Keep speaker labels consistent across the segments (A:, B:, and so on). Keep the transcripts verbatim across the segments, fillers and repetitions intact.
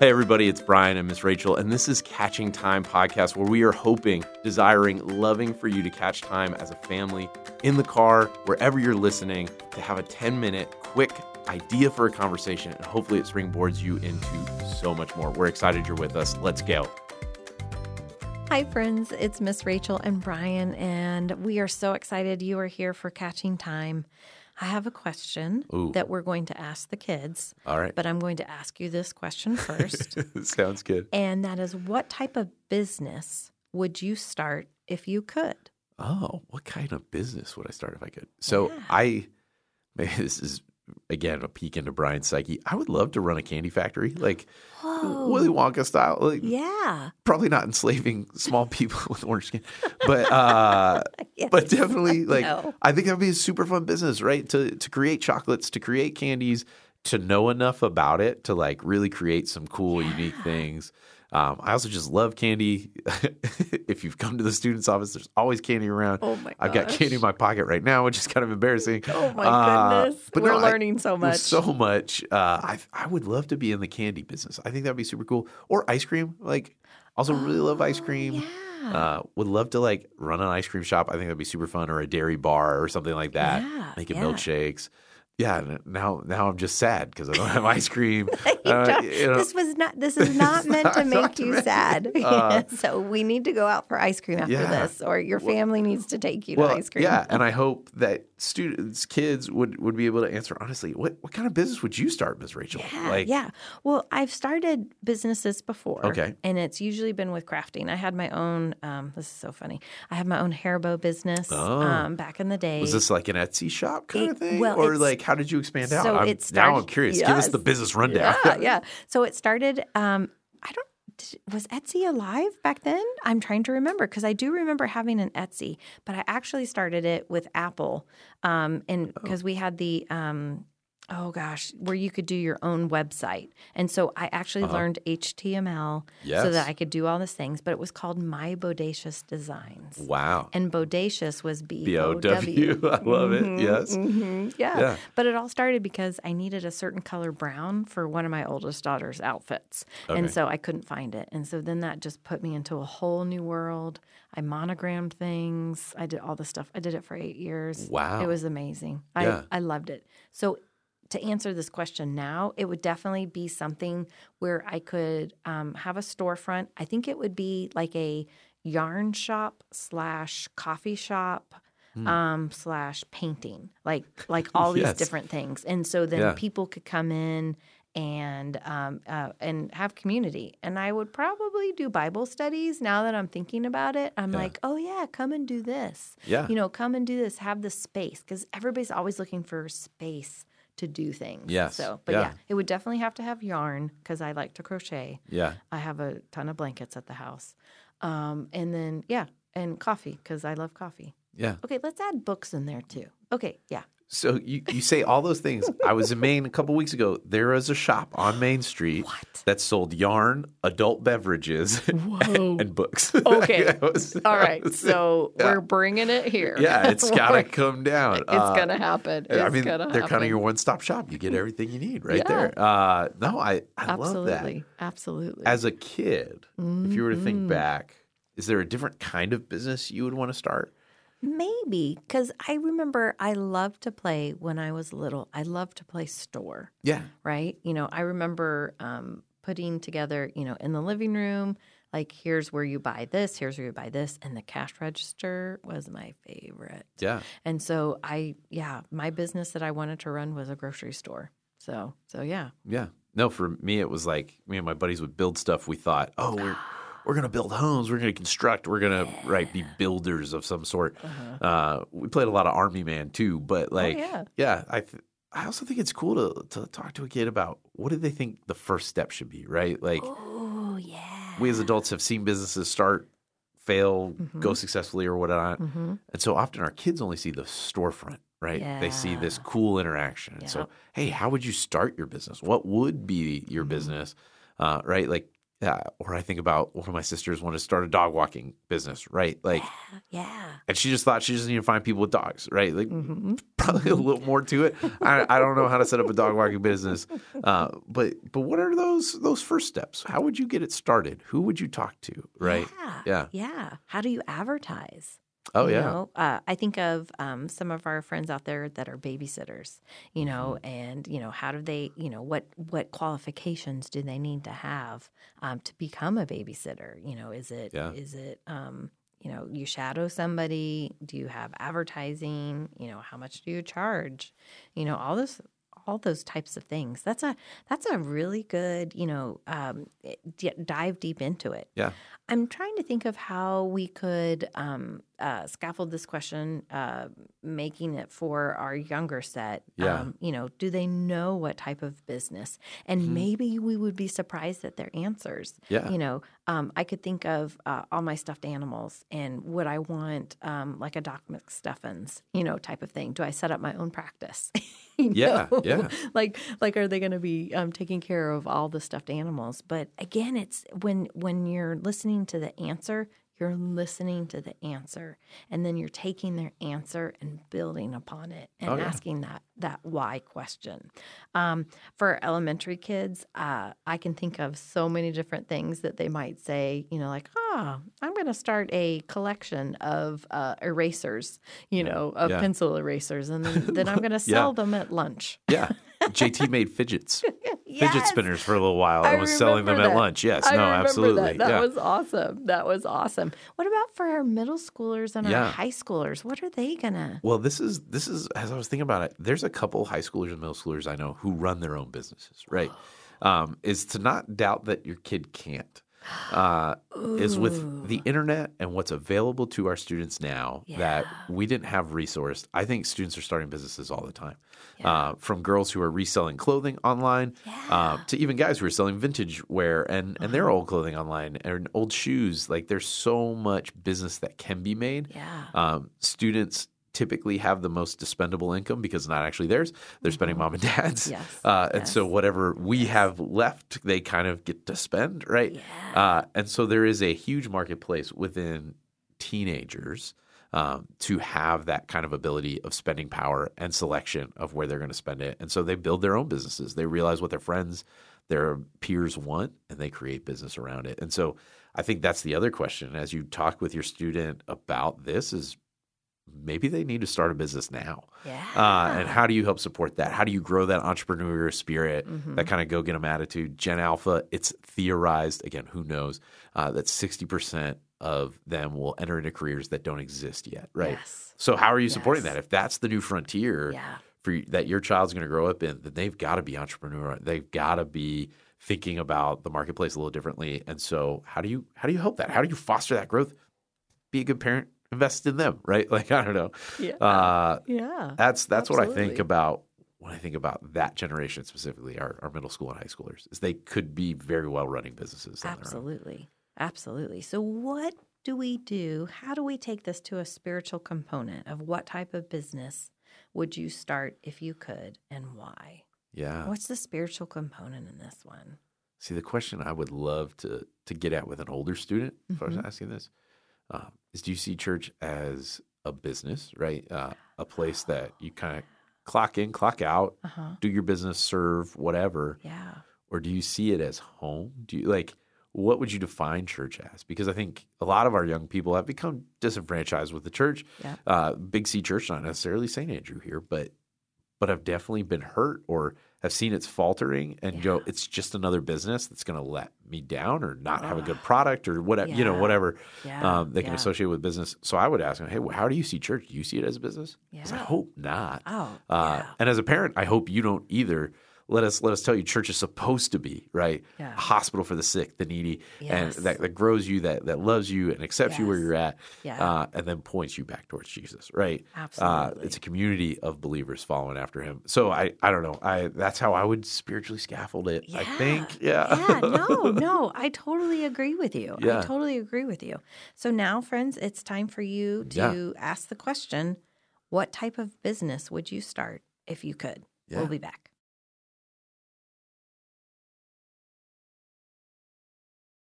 A: Hey, everybody, it's Brian and Miss Rachel, and this is Catching Time podcast, where we are hoping, desiring, loving for you to catch time as a family in the car, wherever you're listening, to have a ten-minute quick idea for a conversation, and hopefully it springboards you into so much more. We're excited you're with us. Let's go.
B: Hi, friends. It's Miss Rachel and Brian, and we are so excited you are here for Catching Time. I have a question
A: Ooh.
B: that we're going to ask the kids.
A: All right.
B: But I'm going to ask you this question first.
A: Sounds good.
B: And that is, what type of business would you start if you could?
A: Oh, what kind of business would I start if I could? So
B: Yeah.
A: I, maybe this is, again, a peek into Brian's psyche. I would love to run a candy factory, like
B: Whoa.
A: Willy Wonka style. Like,
B: Yeah.
A: probably not enslaving small people with orange skin, but uh,
B: Yes.
A: but definitely, like,
B: No.
A: I think that would be a super fun business, right? To to create chocolates, to create candies, to know enough about it to like really create some cool,
B: Yeah.
A: unique things. Um, I also just love candy. If you've come to the student's office, there's always candy around.
B: Oh, my gosh.
A: I've got candy in my pocket right now, which is kind of embarrassing.
B: Oh, my
A: Uh,
B: goodness.
A: but
B: We're
A: no, I-
B: learning so much.
A: So much. Uh, I I would love to be in the candy business. I think that'd be super cool. Or ice cream. Like, also really love ice cream.
B: Yeah.
A: Uh, would love to like run an ice cream shop. I think that'd be super fun, or a dairy bar or something like that.
B: Yeah,
A: Making
B: yeah.
A: milkshakes. Yeah. and Now, now I'm just sad because I don't have ice cream.
B: You
A: Uh,
B: don't-
A: you know,
B: this was not. This is not
A: It's
B: meant
A: not-
B: to
A: not
B: make
A: to
B: you
A: make-
B: sad.
A: uh,
B: So we need to go out for ice cream after
A: Yeah.
B: this, or your
A: Well-
B: family needs to take you
A: well,
B: to ice cream.
A: yeah, and I hope that students, kids would, would be able to answer honestly. What what kind of business would you start, Miss Rachel?
B: Yeah,
A: like,
B: yeah. Well, I've started businesses before.
A: Okay.
B: And it's usually been with crafting. I had my own, um, this is so funny. I had my own hair bow business
A: Oh.
B: um, back in the day.
A: Was this like an Etsy shop kind
B: It-
A: of thing,
B: well,
A: or
B: it's-
A: like how did you expand out?
B: so
A: I'm,
B: it
A: now I'm
B: started-
A: curious. Give us
B: yes.
A: the business rundown.
B: Yeah, yeah. So it started, um, I don't, did- was Etsy alive back then? I'm trying to remember because I do remember having an Etsy, but I actually started it with Apple. Um, and because we had the, um, oh gosh, where you could do your own website. And so I actually learned H T M L so
A: Yes.
B: that I could do all these things, but it was called My Bodacious Designs.
A: Wow.
B: And Bodacious was B
A: B
B: O
A: O
B: W.
A: W. I love it. Yes.
B: Mhm, yeah.
A: Yeah.
B: But it all started because I needed a certain color brown for one of my oldest daughter's outfits.
A: Okay.
B: And so I couldn't find it. And so then that just put me into a whole new world. I monogrammed things. I did all the stuff. I did it for eight years.
A: Wow.
B: It was amazing.
A: Yeah.
B: I, I loved it. So to answer this question now, it would definitely be something where I could um, have a storefront. I think it would be like a yarn shop slash coffee shop um, slash painting, like like all these
A: Yes.
B: different things. And so then
A: Yeah.
B: people could come in and um, uh, and have community. And I would probably do Bible studies. Now that I'm thinking about it, I'm
A: Yeah.
B: like, oh yeah, come and do this.
A: Yeah.
B: You know, come and do this. Have the space, because everybody's always looking for space to do things.
A: Yes.
B: So, but
A: Yeah.
B: yeah, it would definitely have to have yarn because I like to crochet.
A: Yeah.
B: I have a ton of blankets at the house. Um, and then, yeah, and coffee because I love coffee.
A: Yeah.
B: Okay, let's add books in there too. Okay, yeah.
A: So you, you say all those things. I was in Maine a couple weeks ago. There is a shop on Main Street
B: What?
A: that sold yarn, adult beverages,
B: Whoa.
A: and books.
B: Okay.
A: It was-
B: All right,
A: it was-
B: so
A: yeah.
B: we're bringing it here.
A: Yeah, it's got to
B: We're-
A: come down.
B: It's
A: Uh,
B: gonna happen. It's
A: I mean,
B: gonna
A: they're
B: happen.
A: kind of your one-stop shop. You get everything you need right
B: Yeah.
A: there. Uh, no, I, I love that.
B: Absolutely, absolutely.
A: As a kid, if you were to
B: Mm-hmm.
A: think back, is there a different kind of business you would want to start?
B: Maybe, because I remember I loved to play when I was little. I loved to play store,
A: Yeah.
B: right? You know, I remember um, putting together, you know, in the living room, like, here's where you buy this, here's where you buy this. And the cash register was my favorite.
A: Yeah.
B: And so I, yeah, my business that I wanted to run was a grocery store. So, so yeah.
A: Yeah. No, for me, it was like me and my buddies would build stuff. We thought, oh, we're we're gonna build homes. We're gonna construct. We're gonna right be builders of some sort.
B: Uh-huh.
A: Uh, we played a lot of Army Man too, but like,
B: yeah.
A: yeah, I th- I also think it's cool to to talk to a kid about what do they think the first step should be, right? Like,
B: Oh, yeah.
A: we as adults have seen businesses start, fail,
B: Mm-hmm.
A: go successfully or whatnot,
B: Mhm.
A: and so often our kids only see the storefront. Right? They see this
B: Yeah.
A: cool interaction. And So,
B: Yep.
A: hey, how would you start your business? What would be your
B: Mhm.
A: business? Uh, right? Like, Uh, or I think about one of my sisters wanted to start a dog walking business, right? Like,
B: Yeah. yeah.
A: and she just thought she just needed to find people with dogs, right? Like,
B: Mm-hmm.
A: probably a little more to it. I, I don't know how to set up a dog walking business, uh, but but what are those those first steps? How would you get it started? Who would you talk to, right?
B: Yeah.
A: Yeah.
B: Yeah. How do you advertise?
A: Oh,
B: You
A: yeah.
B: know, uh, I think of um, some of our friends out there that are babysitters, you know,
A: Mm-hmm.
B: and, you know, how do they, you know, what, what qualifications do they need to have um, to become a babysitter? You know, is it,
A: Yeah.
B: is it, um, you know, you shadow somebody? Do you have advertising? You know, how much do you charge? You know, all this, all those types of things. That's a, that's a really good, you know, um, d- dive deep into it.
A: Yeah.
B: I'm trying to think of how we could um, uh, scaffold this question, uh, making it for our younger set.
A: Yeah.
B: Um, you know, do they know what type of business? And
A: Mhm.
B: maybe we would be surprised at their answers.
A: Yeah.
B: You know, um, I could think of uh, all my stuffed animals, and would I want um, like a Doc McStuffins, you know, type of thing? Do I set up my own practice? You
A: Yeah,
B: know?
A: yeah.
B: Like, like, are they going to be um, taking care of all the stuffed animals? But again, it's when when you're listening to the answer, you're listening to the answer, and then you're taking their answer and building upon it and
A: Oh, yeah.
B: asking that that why question. Um, for elementary kids, uh, I can think of so many different things that they might say. You know, like, oh, I'm going to start a collection of uh, erasers. You know, of
A: Yeah.
B: pencil erasers, and then, then I'm going to sell them at lunch.
A: Yeah. J T made fidgets, fidget
B: Yes!
A: spinners for a little while.
B: I
A: and was selling them
B: remember
A: at
B: that.
A: lunch. Yes.
B: I
A: no,
B: remember
A: absolutely.
B: That, that
A: yeah.
B: was awesome. That was awesome. What about for our middle schoolers and
A: Yeah.
B: our high schoolers? What are they gonna?
A: Well, this is this is as I was thinking about it. There's a couple high schoolers and middle schoolers I know who run their own businesses. Right, um, is to not doubt that your kid can't. Uh, is with the internet and what's available to our students now that we didn't have resourced. I think students are starting businesses all the time,
B: Yeah.
A: uh, from girls who are reselling clothing online uh, to even guys who are selling vintage wear and, and their old clothing online and old shoes. Like there's so much business that can be made.
B: Yeah.
A: Um, students typically have the most dispendable income because it's not actually theirs. They're spending mom and dad's.
B: Yes,
A: Uh, and
B: yes.
A: so whatever we have left, they kind of get to spend, right?
B: Yeah.
A: Uh, and so there is a huge marketplace within teenagers um, to have that kind of ability of spending power and selection of where they're going to spend it. And so they build their own businesses. They realize what their friends, their peers want, and they create business around it. And so I think that's the other question as you talk with your student about this is maybe they need to start a business now.
B: Yeah.
A: Uh, and how do you help support that? How do you grow that entrepreneurial spirit,
B: Mm-hmm.
A: that kind of go-get-'em attitude? Gen Alpha, it's theorized, again, who knows, uh, that sixty percent of them will enter into careers that don't exist yet, right?
B: Yes.
A: So how are you supporting
B: Yes.
A: that? If that's the new frontier
B: Yeah.
A: for you, that your child's going to grow up in, then they've got to be entrepreneurial. They've got to be thinking about the marketplace a little differently. And so how do you how do you help that? How do you foster that growth? Be a good parent. Invest in them, right? Like, I don't know.
B: Yeah.
A: Uh,
B: Yeah.
A: that's that's what I
B: Absolutely.
A: think about when I think about that generation specifically, our, our middle school and high schoolers, is they could be very well running businesses on their own.
B: Absolutely. Absolutely. So what do we do? How do we take this to a spiritual component of what type of business would you start if you could and why?
A: Yeah.
B: What's the spiritual component in this one?
A: See, the question I would love to to get at with an older student, if I was
B: Mhm.
A: asking this, um, is do you see church as a business, right? Uh, a place that you kind of clock in, clock out,
B: Uh-huh.
A: do your business, serve, whatever.
B: Yeah.
A: Or do you see it as home? Do you like what would you define church as? Because I think a lot of our young people have become disenfranchised with the church.
B: Yeah.
A: Uh, Big C Church, not necessarily Saint Andrew here, but but have definitely been hurt or have seen it's faltering and go,
B: Yeah.
A: it's just another business that's going to let me down or not have a good product or whatever, you know,
B: Yeah.
A: whatever
B: Yeah.
A: um, they can
B: Yeah.
A: associate with business. So I would ask them, hey, well, how do you see church? Do you see it as a business? 'Cause I
B: Yeah.
A: hope not.
B: Oh,
A: Uh,
B: yeah.
A: And as a parent, I hope you don't either. Let us let us tell you, church is supposed to be right,
B: Yeah.
A: a hospital for the sick, the needy,
B: Yes.
A: and that, that grows you, that that loves you and accepts you where
B: Yes.
A: you're at,
B: Yeah.
A: uh, and then points you back towards Jesus, right? Uh,
B: Absolutely.
A: it's a community of believers following after Him. So I I don't know, I that's how I would spiritually scaffold it. I think, yeah,
B: Yeah, no, no, I totally agree with you.
A: Yeah.
B: I totally agree with you. So now, friends, it's time for you to ask the question, what type of business would you start if you could?
A: Yeah.
B: We'll be back.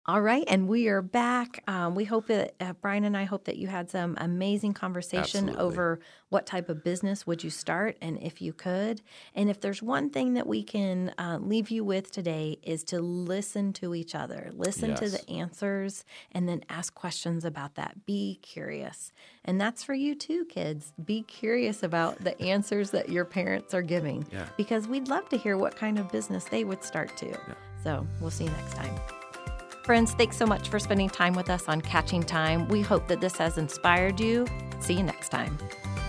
B: All right, and we are back. Um, we hope that uh, Brian and I hope that you had some amazing conversation
A: Absolutely.
B: over what type of business would you start, and if you could. And if there's one thing that we can uh, leave you with today is to listen to each other, listen
A: Yes.
B: to the answers, and then ask questions about that. Be curious, and that's for you too, kids. Be curious about the answers that your parents are giving,
A: Yeah.
B: because we'd love to hear what kind of business they would start too.
A: Yeah.
B: So we'll see you next time. Friends, thanks so much for spending time with us on Catching Time. We hope that this has inspired you. See you next time.